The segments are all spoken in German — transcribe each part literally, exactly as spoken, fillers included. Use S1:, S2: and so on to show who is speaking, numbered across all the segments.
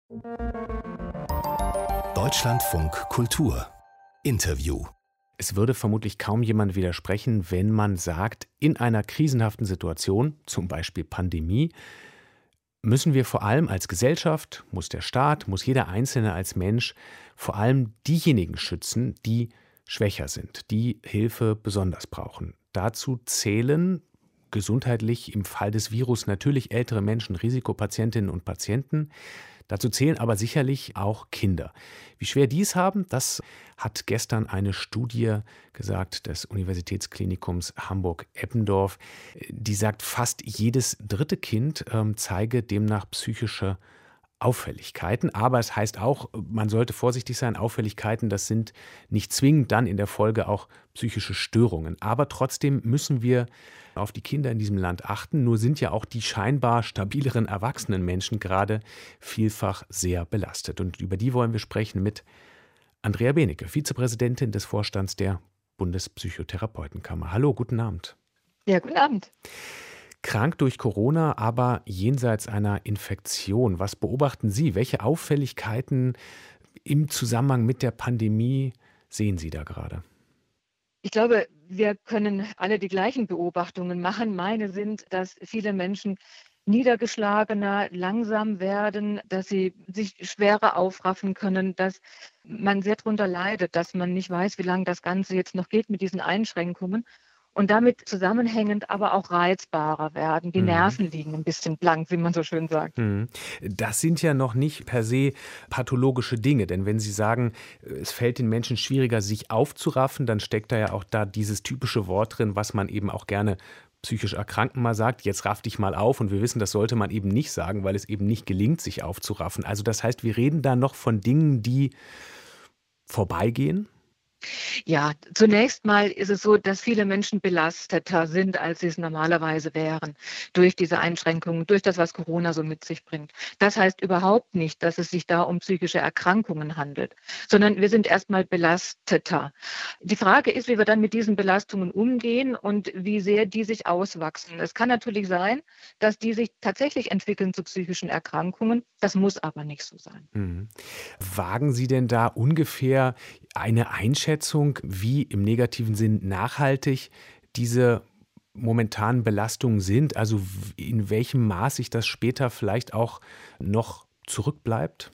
S1: Deutschlandfunk Kultur Interview. Es würde vermutlich kaum jemand widersprechen, wenn man sagt, in einer krisenhaften Situation, zum Beispiel Pandemie, müssen wir vor allem als Gesellschaft, muss der Staat, muss jeder Einzelne als Mensch vor allem diejenigen schützen, die schwächer sind, die Hilfe besonders brauchen. Dazu zählen gesundheitlich im Fall des Virus natürlich ältere Menschen, Risikopatientinnen und Patienten. Dazu zählen aber sicherlich auch Kinder. Wie schwer die es haben, das hat gestern eine Studie gesagt des Universitätsklinikums Hamburg-Eppendorf. Die sagt, fast jedes dritte Kind ähm, zeige demnach psychische Auffälligkeiten. Aber es heißt auch, man sollte vorsichtig sein. Auffälligkeiten, das sind nicht zwingend dann in der Folge auch psychische Störungen. Aber trotzdem müssen wir auf die Kinder in diesem Land achten. Nur sind ja auch die scheinbar stabileren erwachsenen Menschen gerade vielfach sehr belastet. Und über die wollen wir sprechen mit Andrea Benecke, Vizepräsidentin des Vorstands der Bundespsychotherapeutenkammer. Hallo, guten Abend.
S2: Ja, guten Abend.
S1: Krank durch Corona, aber jenseits einer Infektion. Was beobachten Sie? Welche Auffälligkeiten im Zusammenhang mit der Pandemie sehen Sie da gerade?
S2: Ich glaube, wir können alle die gleichen Beobachtungen machen. Meine sind, dass viele Menschen niedergeschlagener, langsam werden, dass sie sich schwerer aufraffen können, dass man sehr darunter leidet, dass man nicht weiß, wie lange das Ganze jetzt noch geht mit diesen Einschränkungen. Und damit zusammenhängend aber auch reizbarer werden. Die
S1: Mhm.
S2: Nerven liegen ein bisschen blank, wie man so schön sagt.
S1: Mhm. Das sind ja noch nicht per se pathologische Dinge. Denn wenn Sie sagen, es fällt den Menschen schwieriger, sich aufzuraffen, dann steckt da ja auch da dieses typische Wort drin, was man eben auch gerne psychisch Erkrankten mal sagt, jetzt raff dich mal auf. Und wir wissen, das sollte man eben nicht sagen, weil es eben nicht gelingt, sich aufzuraffen. Also das heißt, wir reden da noch von Dingen, die vorbeigehen?
S2: Ja, zunächst mal ist es so, dass viele Menschen belasteter sind, als sie es normalerweise wären, durch diese Einschränkungen, durch das, was Corona so mit sich bringt. Das heißt überhaupt nicht, dass es sich da um psychische Erkrankungen handelt, sondern wir sind erstmal belasteter. Die Frage ist, wie wir dann mit diesen Belastungen umgehen und wie sehr die sich auswachsen. Es kann natürlich sein, dass die sich tatsächlich entwickeln zu psychischen Erkrankungen. Das muss aber nicht so sein.
S1: Mhm. Wagen Sie denn da ungefähr eine Einschätzung, wie im negativen Sinn nachhaltig diese momentanen Belastungen sind? Also in welchem Maß sich das später vielleicht auch noch zurückbleibt?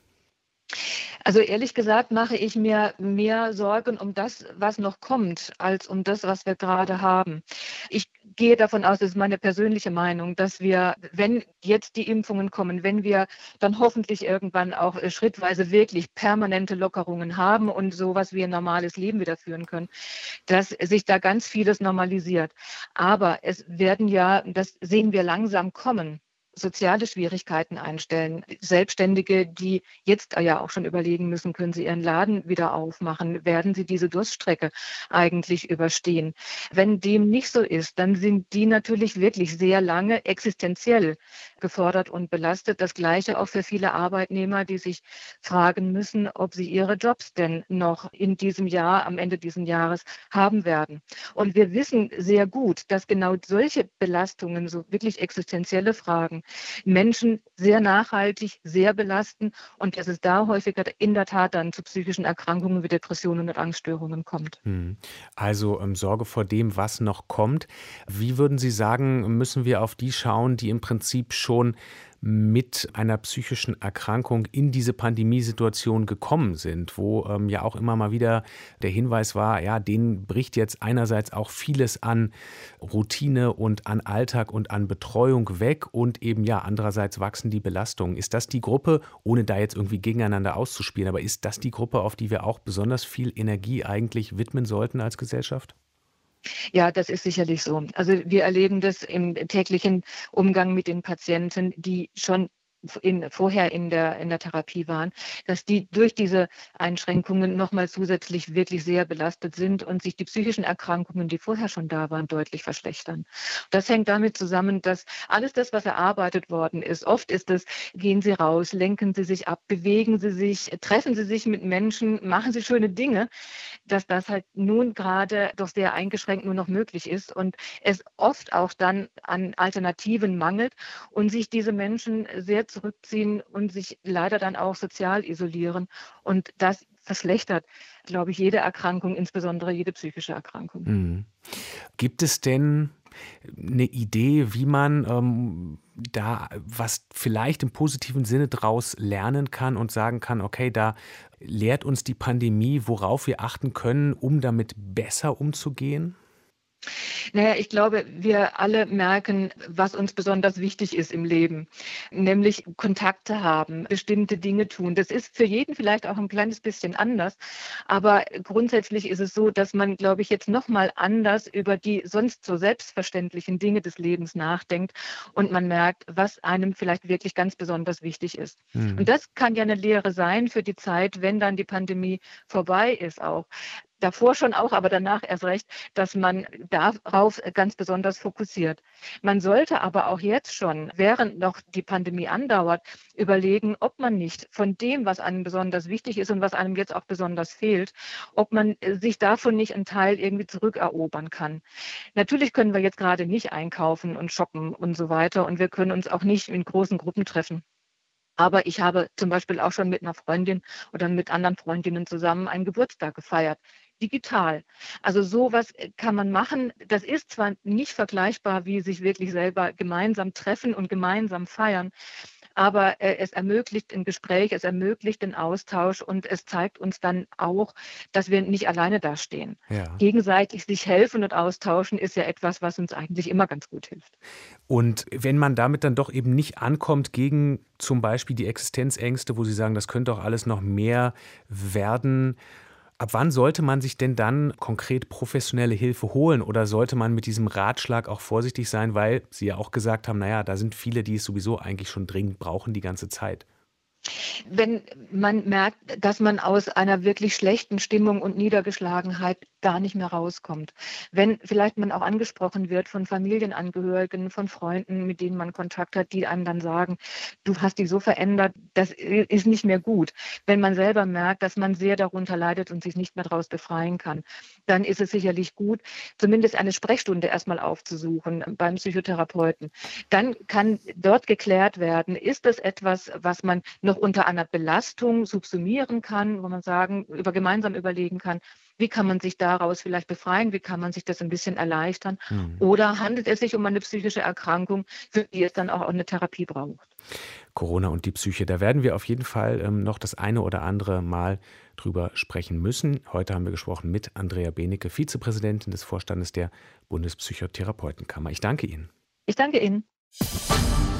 S2: Also ehrlich gesagt mache ich mir mehr Sorgen um das, was noch kommt, als um das, was wir gerade haben. Ich gehe davon aus, das ist meine persönliche Meinung, dass wir, wenn jetzt die Impfungen kommen, wenn wir dann hoffentlich irgendwann auch äh, schrittweise wirklich permanente Lockerungen haben und sowas wie ein normales Leben wieder führen können, dass sich da ganz vieles normalisiert. Aber es werden ja, das sehen wir langsam kommen, soziale Schwierigkeiten einstellen. Selbstständige, die jetzt ja auch schon überlegen müssen, können sie ihren Laden wieder aufmachen? Werden sie diese Durststrecke eigentlich überstehen? Wenn dem nicht so ist, dann sind die natürlich wirklich sehr lange existenziell gefordert und belastet. Das Gleiche auch für viele Arbeitnehmer, die sich fragen müssen, ob sie ihre Jobs denn noch in diesem Jahr, am Ende dieses Jahres haben werden. Und wir wissen sehr gut, dass genau solche Belastungen, so wirklich existenzielle Fragen, Menschen sehr nachhaltig, sehr belasten und dass es da häufiger in der Tat dann zu psychischen Erkrankungen wie Depressionen und Angststörungen kommt.
S1: Hm. Also ähm, Sorge vor dem, was noch kommt. Wie würden Sie sagen, müssen wir auf die schauen, die im Prinzip schon mit einer psychischen Erkrankung in diese Pandemiesituation gekommen sind, wo ähm, ja auch immer mal wieder der Hinweis war, ja, denen bricht jetzt einerseits auch vieles an Routine und an Alltag und an Betreuung weg und eben ja, andererseits wachsen die Belastungen. Ist das die Gruppe, ohne da jetzt irgendwie gegeneinander auszuspielen, aber ist das die Gruppe, auf die wir auch besonders viel Energie eigentlich widmen sollten als Gesellschaft?
S2: Ja, das ist sicherlich so. Also wir erleben das im täglichen Umgang mit den Patienten, die schon in, vorher in der, in der Therapie waren, dass die durch diese Einschränkungen nochmal zusätzlich wirklich sehr belastet sind und sich die psychischen Erkrankungen, die vorher schon da waren, deutlich verschlechtern. Das hängt damit zusammen, dass alles das, was erarbeitet worden ist, oft ist es, gehen Sie raus, lenken Sie sich ab, bewegen Sie sich, treffen Sie sich mit Menschen, machen Sie schöne Dinge, dass das halt nun gerade doch sehr eingeschränkt nur noch möglich ist und es oft auch dann an Alternativen mangelt und sich diese Menschen sehr zurückziehen und sich leider dann auch sozial isolieren. Und das verschlechtert, glaube ich, jede Erkrankung, insbesondere jede psychische Erkrankung.
S1: Mhm. Gibt es denn eine Idee, wie man ähm, da was vielleicht im positiven Sinne draus lernen kann und sagen kann, okay, da lehrt uns die Pandemie, worauf wir achten können, um damit besser umzugehen?
S2: Naja, ich glaube, wir alle merken, was uns besonders wichtig ist im Leben, nämlich Kontakte haben, bestimmte Dinge tun. Das ist für jeden vielleicht auch ein kleines bisschen anders, aber grundsätzlich ist es so, dass man, glaube ich, jetzt noch mal anders über die sonst so selbstverständlichen Dinge des Lebens nachdenkt und man merkt, was einem vielleicht wirklich ganz besonders wichtig ist.
S1: Mhm.
S2: Und das kann ja eine Lehre sein für die Zeit, wenn dann die Pandemie vorbei ist auch. Davor schon auch, aber danach erst recht, dass man darauf ganz besonders fokussiert. Man sollte aber auch jetzt schon, während noch die Pandemie andauert, überlegen, ob man nicht von dem, was einem besonders wichtig ist und was einem jetzt auch besonders fehlt, ob man sich davon nicht einen Teil irgendwie zurückerobern kann. Natürlich können wir jetzt gerade nicht einkaufen und shoppen und so weiter und wir können uns auch nicht in großen Gruppen treffen. Aber ich habe zum Beispiel auch schon mit einer Freundin oder mit anderen Freundinnen zusammen einen Geburtstag gefeiert. Digital. Also sowas kann man machen. Das ist zwar nicht vergleichbar, wie sich wirklich selber gemeinsam treffen und gemeinsam feiern, aber äh, es ermöglicht ein Gespräch, es ermöglicht den Austausch und es zeigt uns dann auch, dass wir nicht alleine dastehen.
S1: Ja.
S2: Gegenseitig sich helfen und austauschen ist ja etwas, was uns eigentlich immer ganz gut hilft.
S1: Und wenn man damit dann doch eben nicht ankommt gegen zum Beispiel die Existenzängste, wo Sie sagen, das könnte auch alles noch mehr werden, ab wann sollte man sich denn dann konkret professionelle Hilfe holen oder sollte man mit diesem Ratschlag auch vorsichtig sein, weil Sie ja auch gesagt haben, naja, da sind viele, die es sowieso eigentlich schon dringend brauchen die ganze Zeit?
S2: Wenn man merkt, dass man aus einer wirklich schlechten Stimmung und Niedergeschlagenheit gar nicht mehr rauskommt. Wenn vielleicht man auch angesprochen wird von Familienangehörigen, von Freunden, mit denen man Kontakt hat, die einem dann sagen, du hast dich so verändert, das ist nicht mehr gut. Wenn man selber merkt, dass man sehr darunter leidet und sich nicht mehr daraus befreien kann, dann ist es sicherlich gut, zumindest eine Sprechstunde erstmal aufzusuchen beim Psychotherapeuten. Dann kann dort geklärt werden, ist das etwas, was man noch unter einer Belastung subsumieren kann, wo man sagen, über gemeinsam überlegen kann, wie kann man sich daraus vielleicht befreien, wie kann man sich das ein bisschen erleichtern?
S1: Mhm.
S2: Oder handelt es sich um eine psychische Erkrankung, für die es dann auch eine Therapie braucht?
S1: Corona und die Psyche, da werden wir auf jeden Fall ähm, noch das eine oder andere Mal drüber sprechen müssen. Heute haben wir gesprochen mit Andrea Benecke, Vizepräsidentin des Vorstandes der Bundespsychotherapeutenkammer. Ich danke Ihnen.
S2: Ich danke Ihnen.